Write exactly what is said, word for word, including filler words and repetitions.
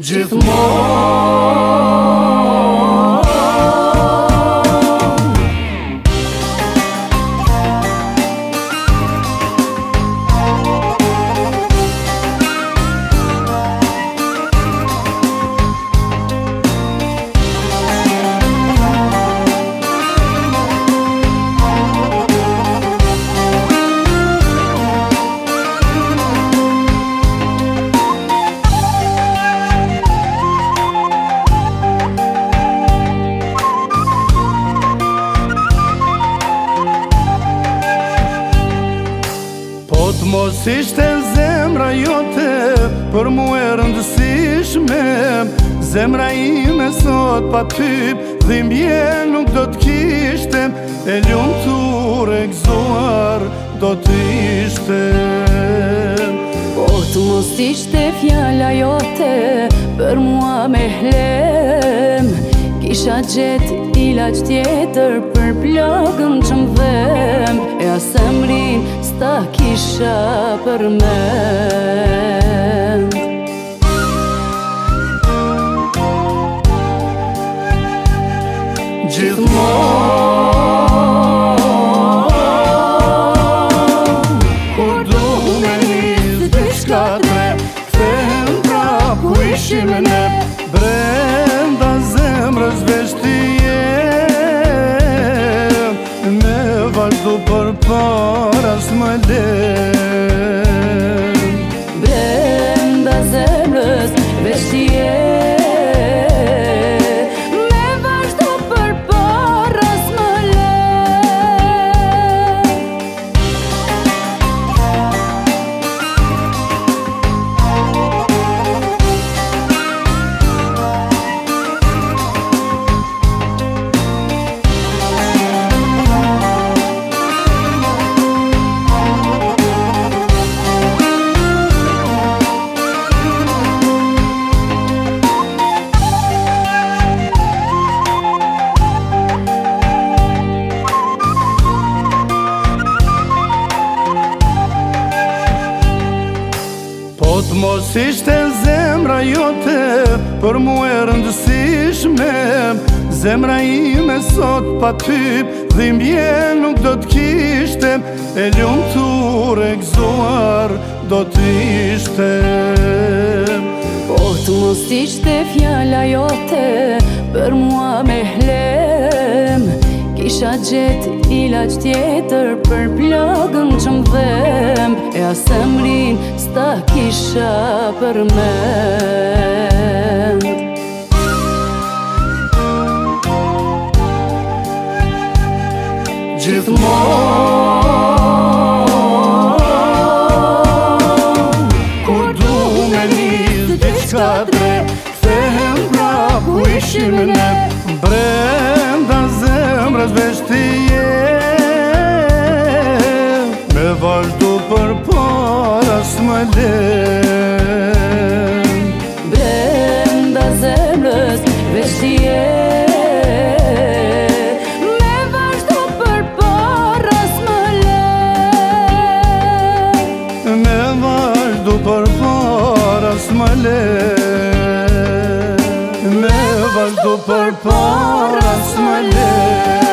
gjithmonë. Mos ishte zemra jote për mu e rëndësishme, zemra ime sot pa ty dhimbje nuk do t'kishte, e lumtur e gëzuar do t'ishte. Po të mos ishte fjalla jote për mua me hlem, kisha gjet ilaç tjetër për plagën që m'dhem, e asemrin s'ta kisha përmend. Gjithmonë kur du me nisë diçka tre, kthehem prap ku ishim ne, brenda zemrës veç ti je, me vazhdu përpara s'më lem. Brenda zemrës veç ti je, me vazhdu përpara s'më lem. Mos ishte zemra jote për mu e rëndësishme, zemra ime sot pa ty dhimbje nuk do t'kishte, e lumtur e gëzuar do t'ishte. Po të mos ishte fjalla jote për mua me hlem, kisha gjet ilaç tjetër për plagën që m'dhem, e asemrin s'ta kisha përmend. Gjithmonë kur du me nisë diçka tre, kthehem prap ku ishim ne, brenda zemrës veç ti je, me vazhdu përpara s'më lem. Brenda zemrës veç ti je, me vazhdu përpara s'më lem. Me vazhdu përpara s'më lem, me vazhdu përpara s'më lem.